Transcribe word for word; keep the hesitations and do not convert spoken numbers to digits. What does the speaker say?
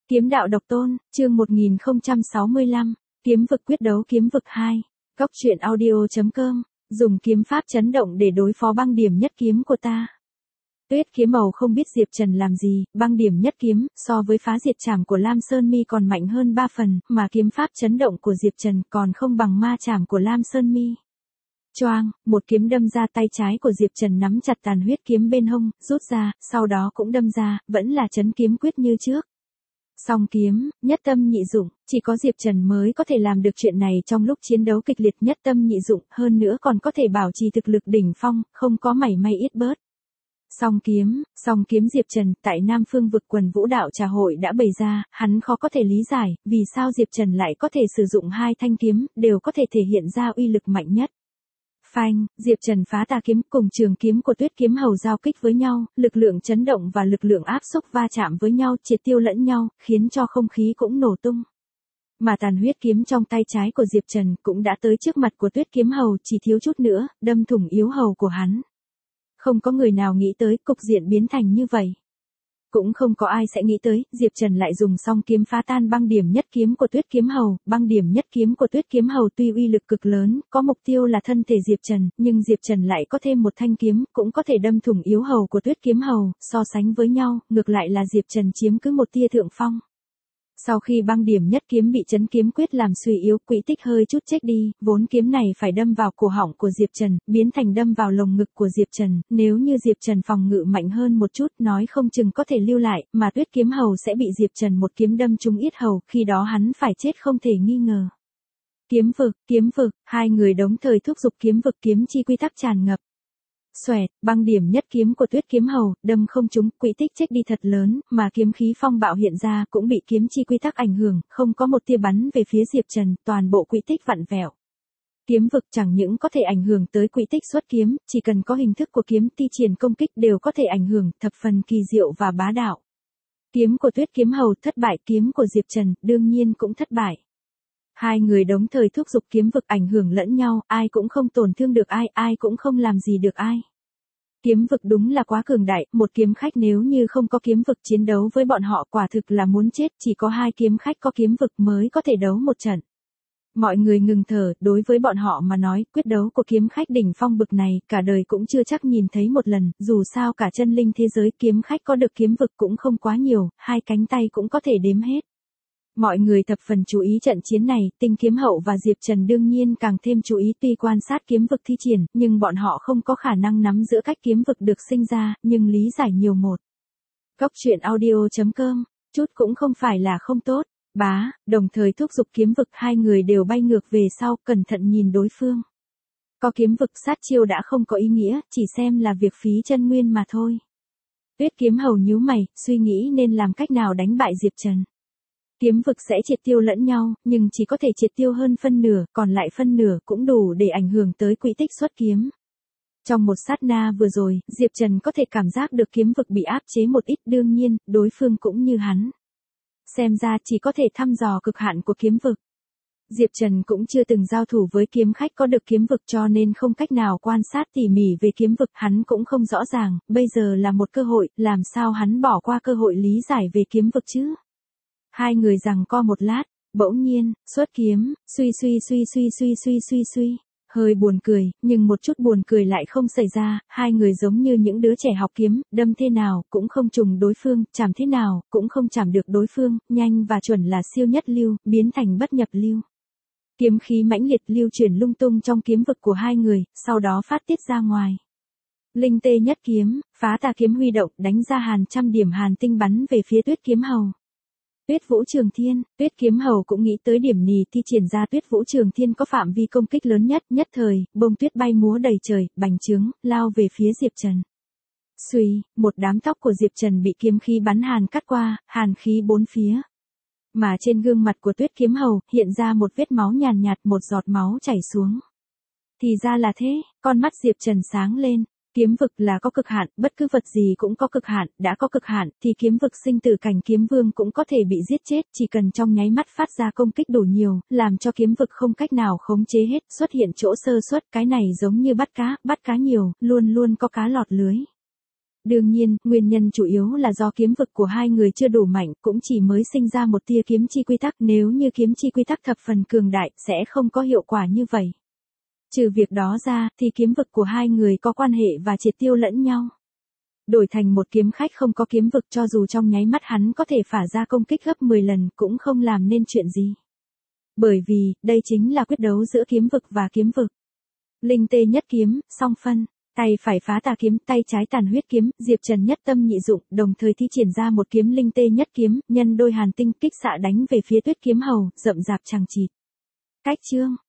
Kiếm đạo độc tôn, chương một nghìn không trăm sáu mươi lăm, kiếm vực quyết đấu kiếm vực hai. Cốc truyện audio.com, dùng kiếm pháp chấn động để đối phó băng điểm nhất kiếm của ta. Tuyết kiếm màu không biết Diệp Trần làm gì, băng điểm nhất kiếm, so với phá diệt trảm của Lam Sơn Mi còn mạnh hơn ba phần, mà kiếm pháp chấn động của Diệp Trần còn không bằng ma trảm của Lam Sơn Mi. Choang, một kiếm đâm ra tay trái của Diệp Trần nắm chặt tàn huyết kiếm bên hông, rút ra, sau đó cũng đâm ra, vẫn là chấn kiếm quyết như trước. Song kiếm, nhất tâm nhị dụng, chỉ có Diệp Trần mới có thể làm được chuyện này trong lúc chiến đấu kịch liệt, nhất tâm nhị dụng, hơn nữa còn có thể bảo trì thực lực đỉnh phong, không có mảy may ít bớt. Song kiếm, song kiếm Diệp Trần, tại Nam Phương vực quần vũ đạo trà hội đã bày ra, hắn khó có thể lý giải, vì sao Diệp Trần lại có thể sử dụng hai thanh kiếm, đều có thể thể hiện ra uy lực mạnh nhất. Phanh, Diệp Trần phá tà kiếm cùng trường kiếm của Tuyết kiếm hầu giao kích với nhau, lực lượng chấn động và lực lượng áp xúc va chạm với nhau, triệt tiêu lẫn nhau, khiến cho không khí cũng nổ tung. Mà tàn huyết kiếm trong tay trái của Diệp Trần cũng đã tới trước mặt của Tuyết kiếm hầu, chỉ thiếu chút nữa, đâm thủng yếu hầu của hắn. Không có người nào nghĩ tới cục diện biến thành như vậy. Cũng không có ai sẽ nghĩ tới, Diệp Trần lại dùng song kiếm phá tan băng điểm nhất kiếm của Tuyết kiếm hầu. Băng điểm nhất kiếm của Tuyết kiếm hầu tuy uy lực cực lớn, có mục tiêu là thân thể Diệp Trần, nhưng Diệp Trần lại có thêm một thanh kiếm, cũng có thể đâm thủng yếu hầu của Tuyết kiếm hầu. So sánh với nhau, ngược lại là Diệp Trần chiếm cứ một tia thượng phong. Sau khi băng điểm nhất kiếm bị chấn kiếm quyết làm suy yếu, quỹ tích hơi chút chết đi, vốn kiếm này phải đâm vào cổ họng của Diệp Trần, biến thành đâm vào lồng ngực của Diệp Trần, nếu như Diệp Trần phòng ngự mạnh hơn một chút, nói không chừng có thể lưu lại, mà Tuyết kiếm hầu sẽ bị Diệp Trần một kiếm đâm trúng yết hầu, khi đó hắn phải chết không thể nghi ngờ. Kiếm vực, kiếm vực, hai người đồng thời thúc giục kiếm vực, kiếm chi quy tắc tràn ngập. Xoẹt, băng điểm nhất kiếm của Tuyết kiếm hầu, đâm không trúng, quỹ tích chết đi thật lớn, mà kiếm khí phong bạo hiện ra cũng bị kiếm chi quy tắc ảnh hưởng, không có một tia bắn về phía Diệp Trần, toàn bộ quỹ tích vặn vẹo. Kiếm vực chẳng những có thể ảnh hưởng tới quỹ tích xuất kiếm, chỉ cần có hình thức của kiếm thi triển công kích đều có thể ảnh hưởng, thập phần kỳ diệu và bá đạo. Kiếm của Tuyết kiếm hầu thất bại, kiếm của Diệp Trần đương nhiên cũng thất bại. Hai người đồng thời thúc giục kiếm vực ảnh hưởng lẫn nhau, ai cũng không tổn thương được ai, ai cũng không làm gì được ai. Kiếm vực đúng là quá cường đại, một kiếm khách nếu như không có kiếm vực chiến đấu với bọn họ quả thực là muốn chết, chỉ có hai kiếm khách có kiếm vực mới có thể đấu một trận. Mọi người ngừng thở, đối với bọn họ mà nói, quyết đấu của kiếm khách đỉnh phong bực này, cả đời cũng chưa chắc nhìn thấy một lần, dù sao cả chân linh thế giới kiếm khách có được kiếm vực cũng không quá nhiều, hai cánh tay cũng có thể đếm hết. Mọi người thập phần chú ý trận chiến này, Tinh kiếm hậu và Diệp Trần đương nhiên càng thêm chú ý, tuy quan sát kiếm vực thi triển, nhưng bọn họ không có khả năng nắm giữ cách kiếm vực được sinh ra, nhưng lý giải nhiều một. Cốc truyện audio.com, chút cũng không phải là không tốt, bá, đồng thời thúc giục kiếm vực, hai người đều bay ngược về sau, cẩn thận nhìn đối phương. Có kiếm vực sát chiêu đã không có ý nghĩa, chỉ xem là việc phí chân nguyên mà thôi. Tuyết kiếm hầu nhíu mày, suy nghĩ nên làm cách nào đánh bại Diệp Trần. Kiếm vực sẽ triệt tiêu lẫn nhau, nhưng chỉ có thể triệt tiêu hơn phân nửa, còn lại phân nửa cũng đủ để ảnh hưởng tới quỹ tích xuất kiếm. Trong một sát na vừa rồi, Diệp Trần có thể cảm giác được kiếm vực bị áp chế một ít, đương nhiên, đối phương cũng như hắn. Xem ra chỉ có thể thăm dò cực hạn của kiếm vực. Diệp Trần cũng chưa từng giao thủ với kiếm khách có được kiếm vực cho nên không cách nào quan sát tỉ mỉ về kiếm vực, hắn cũng không rõ ràng, bây giờ là một cơ hội, làm sao hắn bỏ qua cơ hội lý giải về kiếm vực chứ? Hai người giằng co một lát, bỗng nhiên, xuất kiếm, suy suy suy suy suy suy suy suy, hơi buồn cười, nhưng một chút buồn cười lại không xảy ra, hai người giống như những đứa trẻ học kiếm, đâm thế nào cũng không trùng đối phương, chảm thế nào cũng không chảm được đối phương, nhanh và chuẩn là siêu nhất lưu, biến thành bất nhập lưu. Kiếm khí mãnh liệt lưu chuyển lung tung trong kiếm vực của hai người, sau đó phát tiết ra ngoài. Linh tê nhất kiếm, phá tà kiếm huy động, đánh ra hàn trăm điểm hàn tinh bắn về phía Tuyết kiếm hầu. Tuyết Vũ Trường Thiên, Tuyết kiếm hầu cũng nghĩ tới điểm nì thi triển ra Tuyết Vũ Trường Thiên có phạm vi công kích lớn nhất, nhất thời, bông tuyết bay múa đầy trời, bành trướng, lao về phía Diệp Trần. Xuy, một đám tóc của Diệp Trần bị kiếm khí bắn hàn cắt qua, hàn khí bốn phía. Mà trên gương mặt của Tuyết kiếm hầu, hiện ra một vết máu nhàn nhạt, một giọt máu chảy xuống. Thì ra là thế, con mắt Diệp Trần sáng lên. Kiếm vực là có cực hạn, bất cứ vật gì cũng có cực hạn, đã có cực hạn, thì kiếm vực sinh tử cảnh kiếm vương cũng có thể bị giết chết, chỉ cần trong nháy mắt phát ra công kích đủ nhiều, làm cho kiếm vực không cách nào khống chế hết, xuất hiện chỗ sơ suất, cái này giống như bắt cá, bắt cá nhiều, luôn luôn có cá lọt lưới. Đương nhiên, nguyên nhân chủ yếu là do kiếm vực của hai người chưa đủ mạnh, cũng chỉ mới sinh ra một tia kiếm chi quy tắc, nếu như kiếm chi quy tắc thập phần cường đại, sẽ không có hiệu quả như vậy. Trừ việc đó ra, thì kiếm vực của hai người có quan hệ và triệt tiêu lẫn nhau. Đổi thành một kiếm khách không có kiếm vực, cho dù trong nháy mắt hắn có thể phả ra công kích gấp mười lần cũng không làm nên chuyện gì. Bởi vì, đây chính là quyết đấu giữa kiếm vực và kiếm vực. Linh tê nhất kiếm, song phân, tay phải phá tà kiếm, tay trái tàn huyết kiếm, Diệp Trần nhất tâm nhị dụng, đồng thời thi triển ra một kiếm linh tê nhất kiếm, nhân đôi hàn tinh kích xạ đánh về phía Tuyết Kiếm Hầu, rậm rạp chằng chịt. Cách chương